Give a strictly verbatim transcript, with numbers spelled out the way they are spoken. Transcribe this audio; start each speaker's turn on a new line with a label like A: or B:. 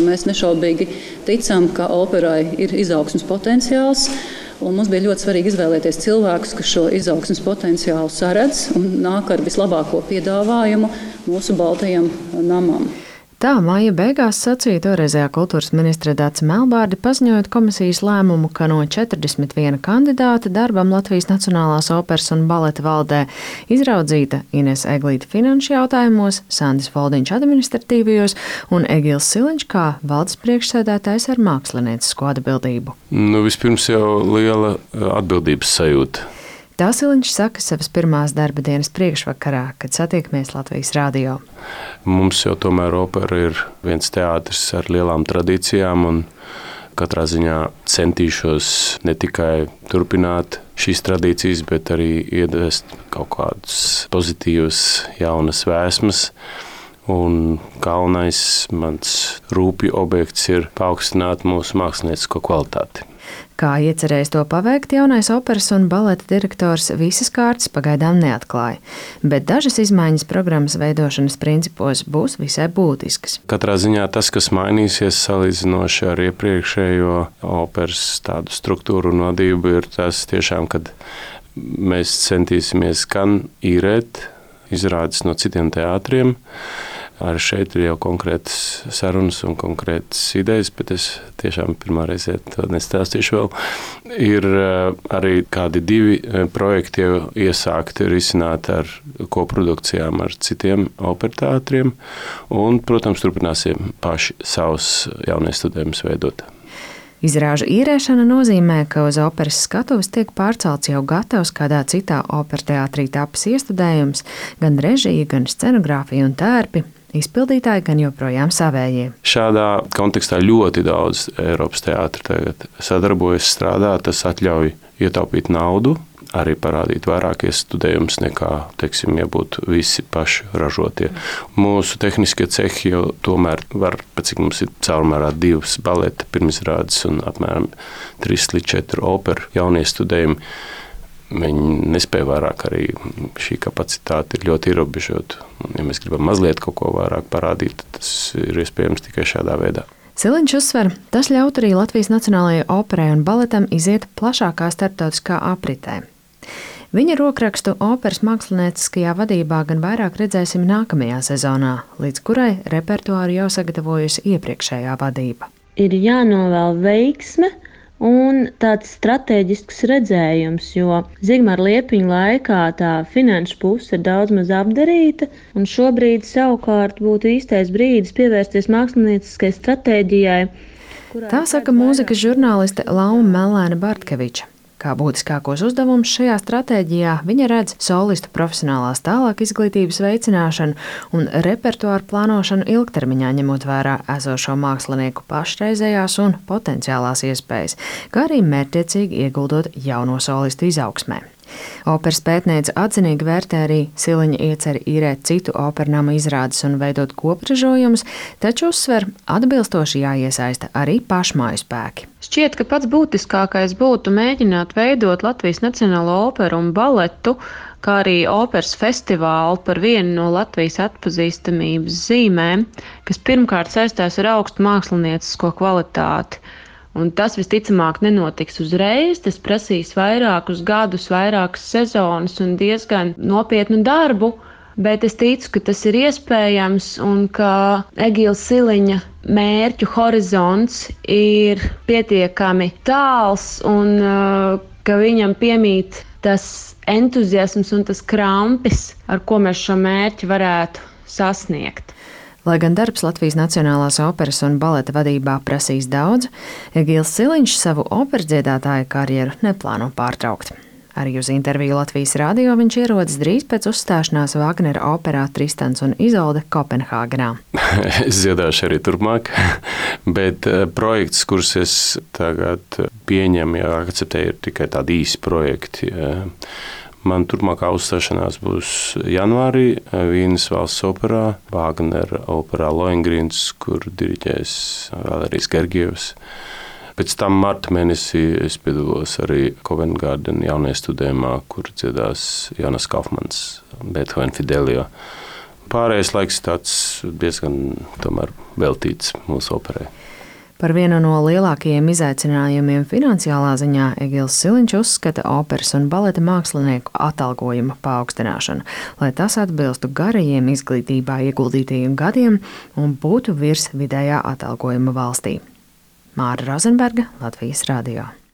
A: mēs nešaubīgi ticam, ka operai ir izaugsmes potenciāls. Un mums bija ļoti svarīgi izvēlēties cilvēkus, kas šo izaugsmes potenciālu saredz un nāk ar vislabāko piedāvājumu mūsu baltajam namam.
B: Tā māja beigās sacīja toreizējā kultūras ministre Dāca Melbārde, paziņojot komisijas lēmumu, ka no četrdesmit viena kandidāta darbam Latvijas Nacionālās operas un baleta valdē izraudzīta Ines Eglīte finanšu jautājumos, Sandis Foldiņš administratīvajos un Egils Siliņš kā valdes priekšsēdētājs ar māksliniecisko atbildību.
C: Nu, vispirms jau liela atbildības sajūta.
B: Tā Siliņš saka savas pirmās darba dienas priekšvakarā, kad satiekamies Latvijas radio.
C: Mums jau tomēr opera ir viens teātris ar lielām tradīcijām, un katrā ziņā centīšos ne tikai turpināt šīs tradīcijas, bet arī iedvest kaut kādus pozitīvus, jaunas vēsmas. Un galvenais mans rūpju objekts ir paaugstināt mūsu māksliniecisko kvalitāti.
B: Kā iecerējis to paveikt, jaunais operas un baleta direktors visas kārtas pagaidām neatklāja, bet dažas izmaiņas programmas veidošanas principos būs visai būtiskas.
C: Katrā ziņā tas, kas mainīsies salīdzinoši ar iepriekšējo operas tādu struktūru un vadību, ir tas tiešām, kad mēs centīsimies gan īrēt izrādes no citiem teātriem. Arī šeit ir jau konkrētas sarunas un konkrētas idejas, bet es tiešām pirmā reizē to nestāstīšu vēl. Ir arī kādi divi projekti jau iesākti risināt ar koprodukcijām ar citiem operteātriem un, protams, turpināsim paši savus jaunie studējumus veidot.
B: Izrāžu īrēšana nozīmē, ka uz operas skatuves tiek pārcelts jau gatavs kādā citā operteātrī tapis iestudējums, gan režija, gan scenogrāfija un tērpi. Izpildītāji gan joprojām savējie.
C: Šādā kontekstā ļoti daudz Eiropas teātri tagad sadarbojas, strādā, tas atļauj ietaupīt naudu, arī parādīt vairāk iestudējumus nekā, teiksim, ja būtu visi paši ražotie. Mūsu tehniskie cehi jau tomēr var, pēc cik mums ir caurmērā divas baleta pirmizrādes un apmēram trīs līdz četri operu jaunie studējumi. Viņi nespēja vairāk, arī šī kapacitāte ir ļoti ierobežota. Ja mēs gribam mazliet kaut ko vairāk parādīt, tas ir iespējams tikai šādā veidā.
B: Siliņš uzsver, tas ļaut arī Latvijas Nacionālajai operai un baletam iziet plašākā starptautiskā apritē. Viņa rokrakstu operas mākslinieciskajā vadībā gan vairāk redzēsim nākamajā sezonā, līdz kurai repertuāru jau sagatavojusi iepriekšējā vadība.
D: Ir jānovēl veiksme un tāds strateģisks redzējums, jo Zigmara Liepiņa laikā tā finanšu puse ir daudz maz apdarīta, un šobrīd savukārt būtu īstais brīdis pievērsties mākslinieciskai stratēģijai.
B: Tā saka mūzikas žurnāliste Lauma Melēna Bartkeviča. Kā būtiskākos uzdevumus šajā stratēģijā viņa redz solistu profesionālās tālāk izglītības veicināšanu un repertuāru plānošanu ilgtermiņā, ņemot vērā esošo mākslinieku pašreizējās un potenciālās iespējas, kā arī mērķtiecīgi ieguldot jauno solistu izaugsmē. Operas pētniece atzinīgi vērtē arī Siliņa ieceri īrēt citu opernama izrādes un veidot kopražojumus, taču uzsver, atbilstoši jāiesaista arī pašmāju spēki.
E: Šķiet, ka pats būtiskākais būtu mēģināt veidot Latvijas Nacionālo operu un baletu, kā arī operas festivālu par vienu no Latvijas atpazīstamības zīmēm, kas pirmkārt saistās ar augstu māksliniecisko kvalitāti. Un tas visticamāk nenotiks uzreiz, tas prasīs vairākus gadus, vairākas sezonas un diezgan nopietnu darbu, bet es ticu, ka tas ir iespējams un ka Egila Siliņa mērķu horizonts ir pietiekami tāls un uh, ka viņam piemīt tas entuziasms un tas krampis, ar ko mēs šo mērķi varētu sasniegt.
B: Lai gan darbs Latvijas Nacionālās operas un baleta vadībā prasīs daudz, Egils Siliņš savu operas dziedātāju karjeru neplāno pārtraukt. Arī uz interviju Latvijas radio viņš ierodas drīz pēc uzstāšanās Vagnera operā Tristans un Izolde Kopenhāgenā.
C: Es dziedāšu arī turpmāk, bet projekts, kurus es tagad pieņemu, ja akceptēju, ir tikai tādi īsi projekti. Man turpmākā uzstāšanās būs janvārī Vīnes valsts operā, Vagnera operā Lohengrīns, kur diriģēs Valērijas Gergievs. Pēc tam marta mēnesī es piedalos arī Covent Garden jaunajā studējumā, kur dziedās Jonas Kaufmans, Beethoven Fidelio. Pārējais laiks tāds diezgan tomēr veltīts mūsu operai.
B: Par vienu no lielākajiem izaicinājumiem finansiālā ziņā Egils Siliņš uzskata operas un baleta mākslinieku atalgojuma paaugstināšanu, lai tas atbilstu garajiem izglītībā ieguldītajiem gadiem un būtu virs vidējā atalgojuma valstī. Māra Rozenberga, Latvijas radio.